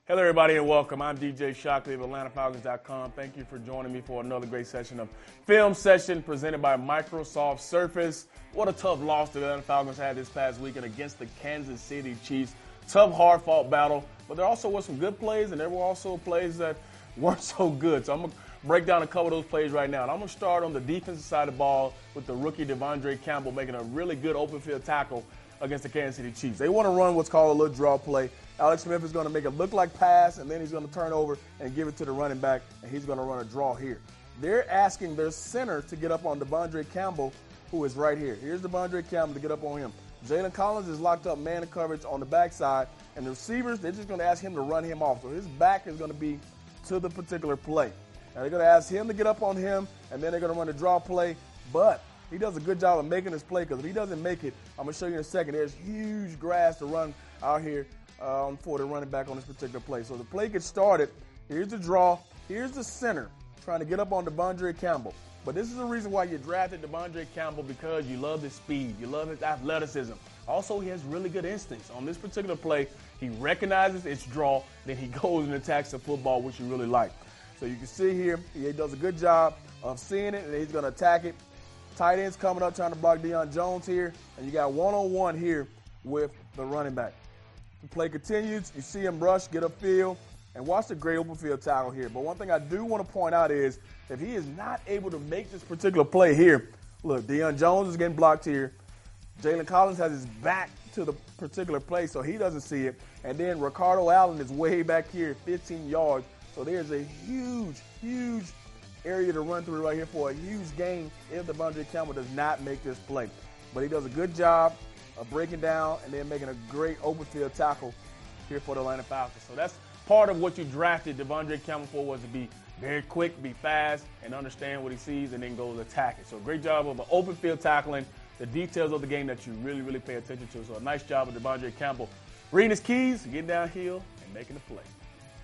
Hello, everybody, and welcome. I'm DJ Shockley of AtlantaFalcons.com. Thank you for joining me for another great session of Film Session presented by Microsoft Surface. What a tough loss the Atlanta Falcons had this past weekend against the Kansas City Chiefs. Tough, hard-fought battle, but there also were some good plays, and there were also plays that weren't so good. So I'm going to break down a couple of those plays right now. And I'm going to start on the defensive side of the ball with the rookie Devondre Campbell making a really good open field tackle against the Kansas City Chiefs. They want to run what's called a little draw play. Alex Smith is going to make it look like pass, and then he's going to turn over and give it to the running back, and he's going to run a draw here. They're asking their center to get up on Devondre Campbell, who is right here. Here's Devondre Campbell to get up on him. Jalen Collins is locked up man coverage on the backside, and the receivers, they're just going to ask him to run him off. So his back is going to be to the particular play. Now they're going to ask him to get up on him, and then they're going to run a draw play, but he does a good job of making this play, because if he doesn't make it, I'm going to show you in a second, there's huge grass to run out here for the running back on this particular play. So the play gets started. Here's the draw. Here's the center trying to get up on Devondre Campbell. But this is the reason why you drafted Devondre Campbell, because you love his speed. You love his athleticism. Also, he has really good instincts. On this particular play, he recognizes its draw, then he goes and attacks the football, which you really like. So you can see here, he does a good job of seeing it, and he's going to attack it. Tight end's coming up trying to block Deion Jones here, and you got one-on-one here with the running back. The play continues. You see him rush, get upfield, and watch the great open field tackle here. But one thing I do want to point out is if he is not able to make this particular play here, look, Deion Jones is getting blocked here. Jalen Collins has his back to the particular play, so he doesn't see it. And then Ricardo Allen is way back here, 15 yards. So there's a huge, huge area to run through right here for a huge gain if Devondre Campbell does not make this play. But he does a good job of breaking down and then making a great open field tackle here for the Atlanta Falcons. So that's part of what you drafted Devondre Campbell for, was to be very quick, be fast, and understand what he sees and then go attack it. So great job of an open field tackling, the details of the game that you really, really pay attention to. So a nice job of Devondre Campbell reading his keys, getting downhill, and making the play.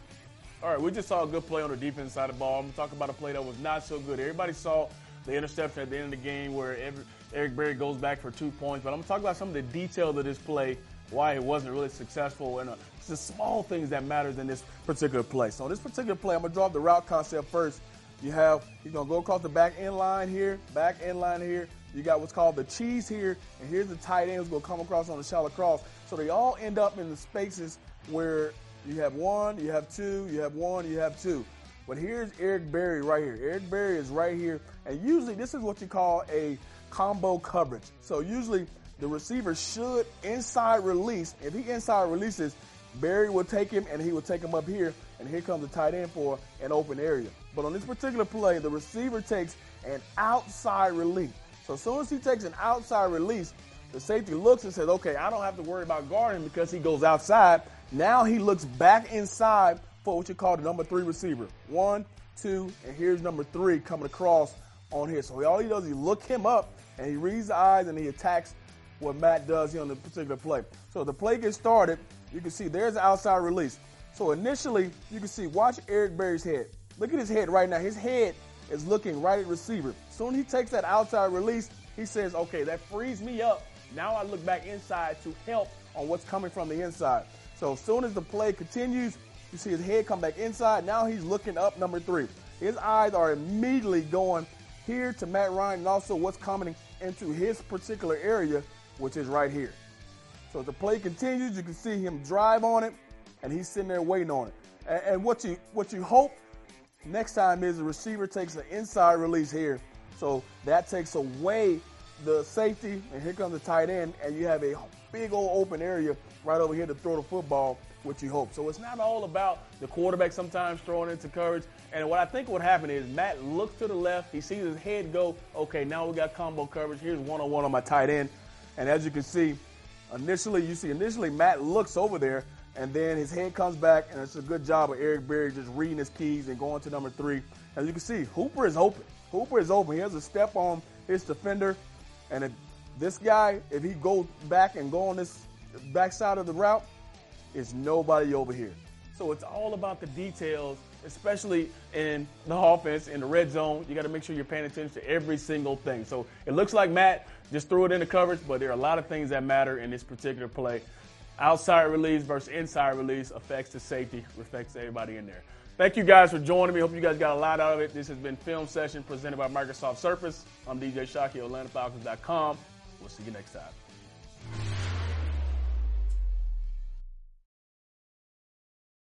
All right, we just saw a good play on the defense side of the ball. I'm going to talk about a play that was not so good. Everybody saw the interception at the end of the game where Eric Berry goes back for 2 points. But I'm going to talk about some of the details of this play, why it wasn't really successful, and it's the small things that matters in this particular play. So in this particular play, I'm going to draw up the route concept first. He's going to go across the back end line here. You got what's called the cheese here, and here's the tight end who's going to come across on the shallow cross. So they all end up in the spaces where you have one, you have two, you have one, you have two. But here's Eric Berry right here. Eric Berry is right here, and usually this is what you call a combo coverage. So usually the receiver should inside release. If he inside releases, Berry will take him, and he will take him up here, and here comes the tight end for an open area. But on this particular play, the receiver takes an outside release. So as soon as he takes an outside release, the safety looks and says, okay, I don't have to worry about guarding because he goes outside. Now he looks back inside for what you call the number 3 receiver. 1, 2, and here's number 3 coming across on here. So all he does is he look him up, and he reads the eyes, and he attacks what Matt does here on the particular play. So the play gets started. You can see there's the outside release. So initially, you can see, watch Eric Berry's head. Look at his head right now. His head is looking right at receiver. Soon he takes that outside release, he says, okay, that frees me up. Now I look back inside to help on what's coming from the inside. So as soon as the play continues, you see his head come back inside. Now he's looking up number 3. His eyes are immediately going here to Matt Ryan and also what's coming into his particular area, which is right here. So as the play continues, you can see him drive on it, and he's sitting there waiting on it. And what you hope next time is the receiver takes an inside release here. So that takes away the safety, and here comes the tight end, and you have a big old open area right over here to throw the football, which you hope. So it's not all about the quarterback sometimes throwing into coverage. And what I think would happen is Matt looks to the left. He sees his head go, okay, now we got combo coverage. Here's one-on-one on my tight end. And as you can see, initially Matt looks over there, and then his head comes back, and it's a good job of Eric Berry just reading his keys and going to number 3. As you can see, Hooper is open. He has a step on his defender. And if this guy, if he goes back and go on this backside of the route, is nobody over here. So it's all about the details, especially in the offense, in the red zone. You got to make sure you're paying attention to every single thing. So it looks like Matt just threw it into coverage, but there are a lot of things that matter in this particular play. outside release versus inside release affects the safety, affects everybody in there. Thank you guys for joining me. Hope you guys got a lot out of it. This has been Film Session presented by Microsoft Surface. I'm DJ Shockey, AtlantaFalcons.com. We'll see you next time.